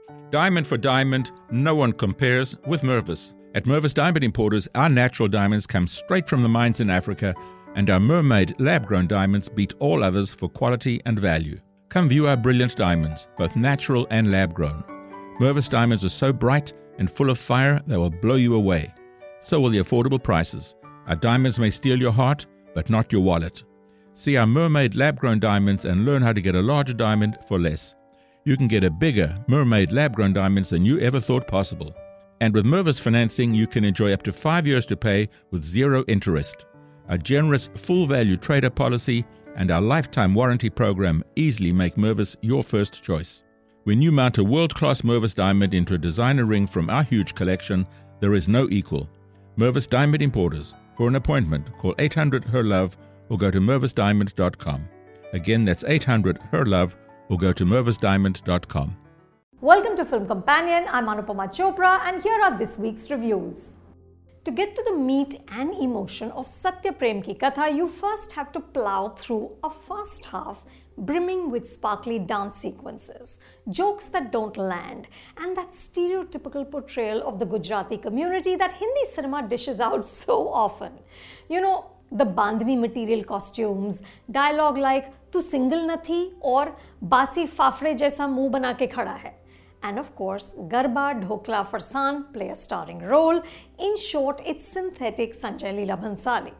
Diamond for diamond, no one compares with Mervis. At Mervis Diamond Importers, our natural diamonds come straight from the mines in Africa, and our Mermaid lab-grown diamonds beat all others for quality and value. Come view our brilliant diamonds, both natural and lab-grown. Mervis diamonds are so bright and full of fire they will blow you away. So will the affordable prices. Our diamonds may steal your heart, but not your wallet. See our Mermaid lab-grown diamonds and learn how to get a larger diamond for less. You can get a bigger Mermaid lab-grown diamonds than you ever thought possible. And with Mervis financing, you can enjoy up to 5 years to pay with zero interest. Our generous full-value trader policy and our lifetime warranty program easily make Mervis your first choice. When you mount a world-class Mervis diamond into a designer ring from our huge collection, there is no equal. Mervis Diamond Importers. For an appointment, call 800-HER-LOVE or go to mervisdiamond.com. Again, that's 800-HER-LOVE or go to mervisdiamond.com. Welcome to Film Companion. I'm Anupama Chopra and here are this week's reviews. To get to the meat and emotion of Satya Prem Ki Katha, you first have to plow through a first half brimming with sparkly dance sequences, jokes that don't land, and that stereotypical portrayal of the Gujarati community that Hindi cinema dishes out so often. You know, the bandhani material costumes, dialogue like "Tu single nathi" or "Basi fafde jaisa muh bana ke khada hai." And of course, Garba, Dhokla, Farsan play a starring role. In short, it's synthetic Sanjay Leela Bhansali.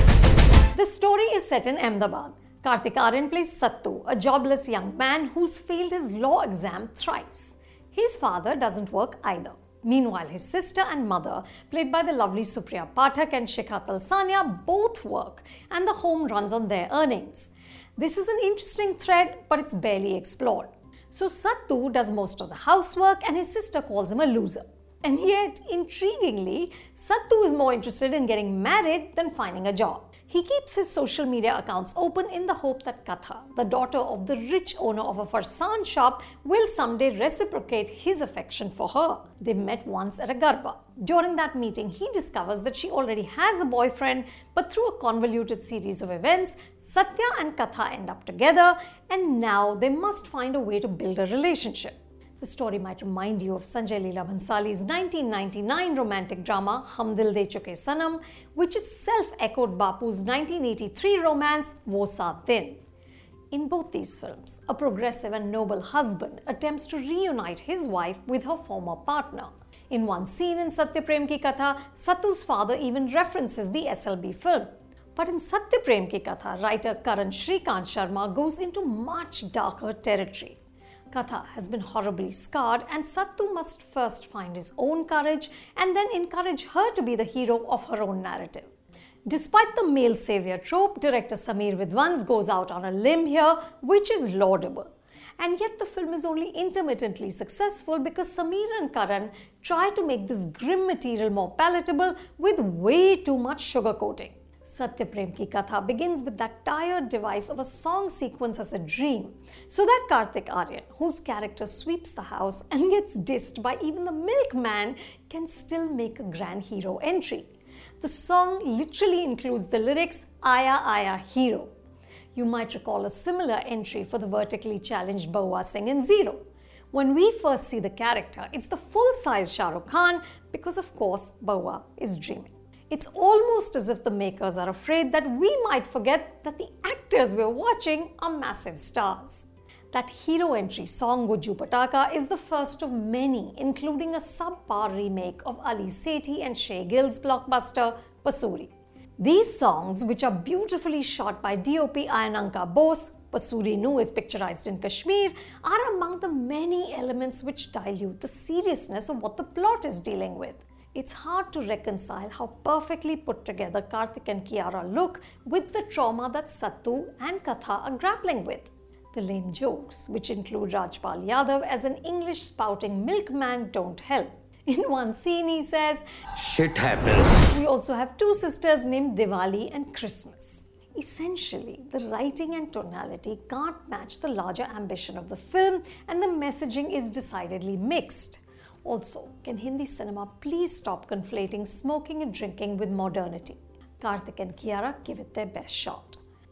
The story is set in Ahmedabad. Kartik Aaryan plays Sattu, a jobless young man who's failed his law exam thrice. His father doesn't work either. Meanwhile, his sister and mother, played by the lovely Supriya Pathak and Shikha Talsania, both work, and the home runs on their earnings. This is an interesting thread, but it's barely explored. So Sattu does most of the housework and his sister calls him a loser. And yet, intriguingly, Sattu is more interested in getting married than finding a job. He keeps his social media accounts open in the hope that Katha, the daughter of the rich owner of a farsan shop, will someday reciprocate his affection for her. They met once at a garba. During that meeting, he discovers that she already has a boyfriend, but through a convoluted series of events, Satya and Katha end up together, and now they must find a way to build a relationship. The story might remind you of Sanjay Leela Bhansali's 1999 romantic drama Hum Dil De Chuke Sanam, which itself echoed Bapu's 1983 romance Wo Saat Din. In both these films, a progressive and noble husband attempts to reunite his wife with her former partner. In one scene in Satya Prem Ki Katha, Sattu's father even references the SLB film. But in Satya Prem Ki Katha, writer Karan Shrikant Sharma goes into much darker territory. Katha has been horribly scarred and Sattu must first find his own courage and then encourage her to be the hero of her own narrative. Despite the male savior trope, director Sameer Vidwans goes out on a limb here, which is laudable. And yet the film is only intermittently successful because Sameer and Karan try to make this grim material more palatable with way too much sugarcoating. Satya Prem Ki Katha begins with that tired device of a song sequence as a dream, so that Kartik Aaryan, whose character sweeps the house and gets dissed by even the milkman, can still make a grand hero entry. The song literally includes the lyrics "Aya Aya Hero." You might recall a similar entry for the vertically challenged Bahua Singh in Zero. When we first see the character, it's the full-size Shah Rukh Khan because, of course, Bahua is dreaming. It's almost as if the makers are afraid that we might forget that the actors we're watching are massive stars. That hero entry song Gujju Pataka is the first of many, including a subpar remake of Ali Sethi and Shay Gill's blockbuster Pasuri. These songs, which are beautifully shot by DOP Ayananka Bose, Pasuri Nu is picturized in Kashmir, are among the many elements which dilute the seriousness of what the plot is dealing with. It's hard to reconcile how perfectly put together Kartik and Kiara look with the trauma that Sattu and Katha are grappling with. The lame jokes, which include Rajpal Yadav as an English-spouting milkman, don't help. In one scene, he says, "Shit happens." We also have two sisters named Diwali and Christmas. Essentially, the writing and tonality can't match the larger ambition of the film, and the messaging is decidedly mixed. Also, can Hindi cinema please stop conflating smoking and drinking with modernity? Kartik and Kiara give it their best shot.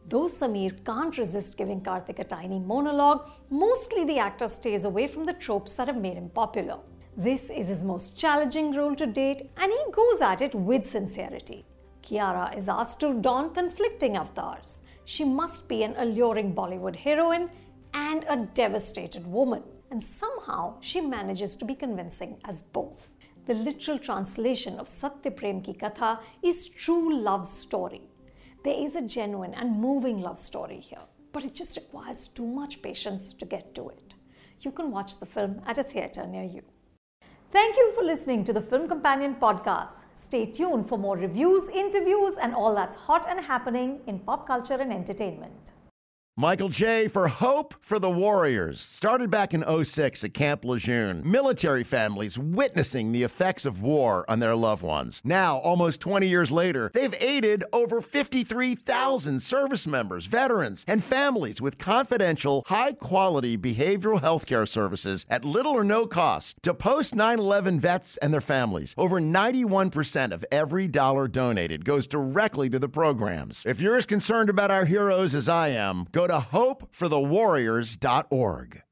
Though Sameer can't resist giving Karthik a tiny monologue, mostly the actor stays away from the tropes that have made him popular. This is his most challenging role to date, and he goes at it with sincerity. Kiara is asked to don conflicting avatars. She must be an alluring Bollywood heroine and a devastated woman, and somehow she manages to be convincing as both. The literal translation of Satya Prem Ki Katha is true love story. There is a genuine and moving love story here, but it just requires too much patience to get to it. You can watch the film at a theatre near you. Thank you for listening to the Film Companion podcast. Stay tuned for more reviews, interviews, and all that's hot and happening in pop culture and entertainment. Michael J. for Hope for the Warriors. Started back in 2006 at Camp Lejeune. Military families witnessing the effects of war on their loved ones. Now, almost 20 years later, they've aided over 53,000 service members, veterans, and families with confidential, high-quality behavioral health care services at little or no cost to post 9/11 vets and their families. Over 91% of every dollar donated goes directly to the programs. If you're as concerned about our heroes as I am, go to hopeforthewarriors.org.